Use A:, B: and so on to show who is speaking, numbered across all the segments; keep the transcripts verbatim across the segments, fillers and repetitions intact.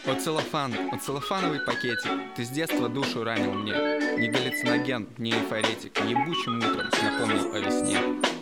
A: О целлофан, о целлофановый пакетик, ты с детства душу ранил мне. Не галлюциноген, не эйфоретик, ебучим утром напомнил о весне.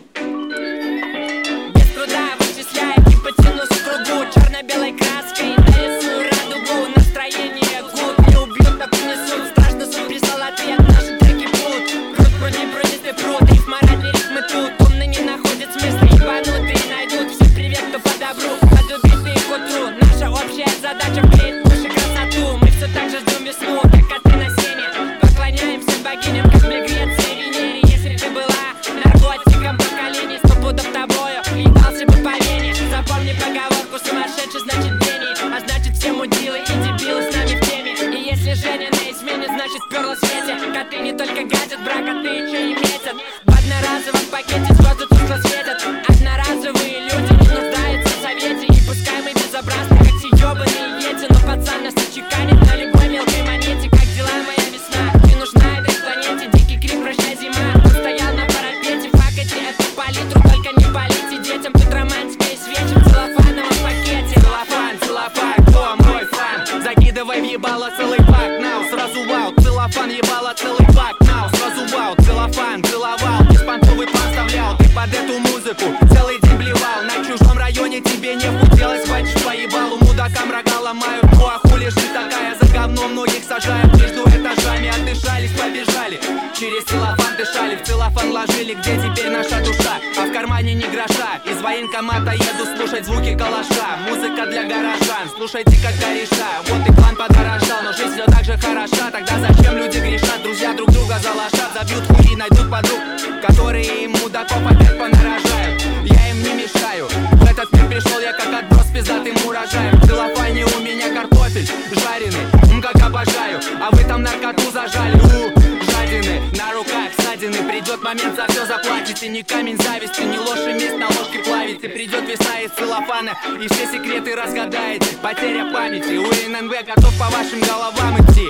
B: Без труда вычисляя гипотенузу в кругу, черно-белой краской нарисую радугу. Настроение гуд, не убьют, так унесут. Страшно суд прислал ответ, наши треки пут. Пруд, пруди, прудистый пруд, риф, моральный рифмы тут. Умный не находит смысла, ебанутые найдут. Всем привет, кто по добру, от убитых к утру. Наша общая задача вклеить уши красоту. Мы все так же ждем весну, как коты на сене. Поклоняемся богиням, как в Греции, Венере. Если ты была наркотиком поколений, сто пудов тобою ебался бы по вене. Запомни поговорку, сумасшедший значит гений, а значит все мудилы и дебилы с нами в теме. И если Женя на измене, значит вперла в свете. Коты не только гадят, брак, а ты еще и метят. В одноразовом пакете звезды тускло светят. Одноразовые люди не нуждаются в совете. И пускай мы безобразны, как те ебаные ети, но пацан нас отчеканит на любой мелкой монете. Как дела, моя весна? Ты нужна этой планете. Дикий крик, прощай, зима. Он стоял на парапете, факайте эту палитру, только не полите детям. Тут романтика и свечи в целлофановом пакете.
C: Целлофан, целлофан, кто мой фан? Закидывай в ебало целый пак, нау, сразу вау. Целлофан, ебало целый пак, нау, сразу вау. Целлофан, целовал, беспонтовый поставлял. Ты под эту музыку целый день блевал. На чужом районе тебе не хотелось, хочешь поебалу. Мудакам рога ломают, ну а хули ж ты такая? За говно многих сажают между этажами. Отдышались, побежали, через целлофан дышали. В целлофан ложили, где теперь наша душа? А в кармане ни гроша. Из военкомата еду слушать звуки калаша. Музыка для горожан, слушайте как кореша. Вот и план подорожал, но жизнь все так же хороша. Тогда зачем люди грешат? Друзья друг друга залошат. Забьют хуи, найдут подруг, которые им мудаков опять понарожают. Я им не мешаю, в этот мир пришел я как отброс пиздатым урожаем. В целлофане у меня картофель жареный, м, как обожаю. А вы там наркоту зажали, у, жадины. На руках ссадины, придет момент, за все заплатите. Не камень зависти, не ложь и месть на ложке плавите. Придет весна из целлофана и все секреты разгадаете. Потеря памяти, у эн эн вэ готов по вашим головам идти.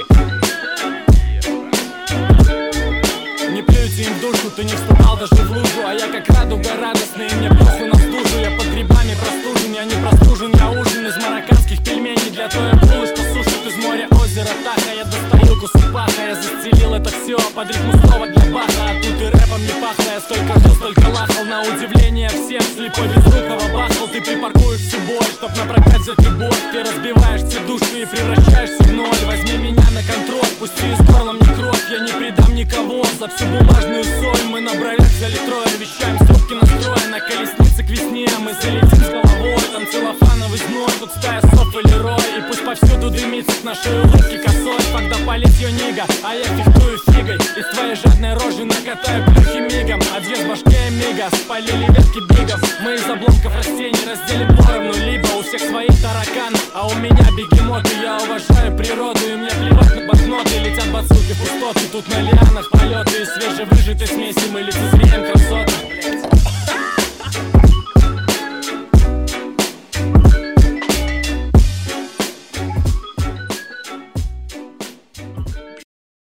D: Не плюйте им в душу, ты не вступал даже в лужу. А я как радуга радостный, и мне похуй на стужу. Я под грибами простужен, я не простужен. Я ужин из марокканских пельменей для той акулы, что сушит из моря озера Таха. Я достаю кусок паха, я застелил это все под ритму слова для баха. А тут и рэпом не пахло, я столько жил, столько лахал. На удивление всем слепой безрукого бахал. Ты припаркуешь всю боль, чтоб на прокат взять любовь. Ты разбиваешь все души и превращаешься в ноль. Возьми меня на контроль, пусти из горла мне кровь. Я не предам никого за всю бумажную соль. Мы на бровях взяли трое, вещаем с трубки настроя. На колеснице к весне мы залетим с головой. Там целлофановый зной, тут стая сов или рой. И пусть повсюду дымится с нашей улыбки косой. Когда палит ее нига, а я фехтую фигой. Из твоей жадной рожи накатаю плюхи мигом. А две с башке мига спалили ветки бигов. Мы из обломков растений разделим